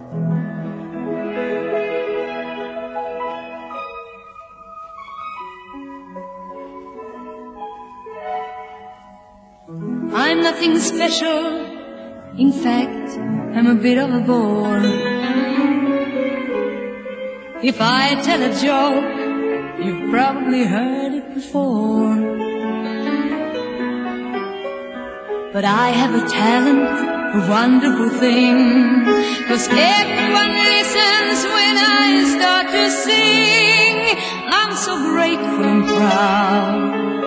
I'm nothing special, in fact, I'm a bit of a bore. If I tell a joke, you've probably heard it before. But I have a talent, a wonderful thing, 'cause everyone listens when I start to sing. I'm so grateful and proud.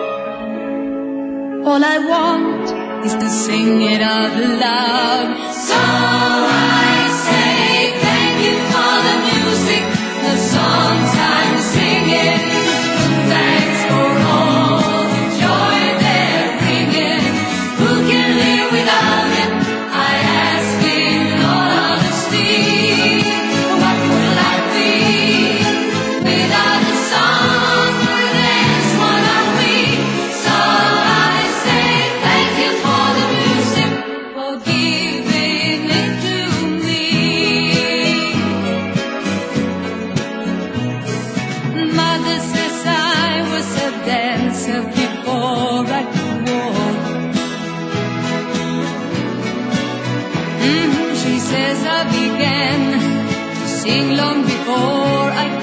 All I want is to sing it out loud. So I say thank you for the music, the songs I'm singing. Thanks for all the joy they're bringing. Who can live without it? I ask in all honesty. What would life be without the song? That's what are we. So I say thank you for the music, for giving it to me. Mother says I was a dancer before I could walk. She says I began to sing long before I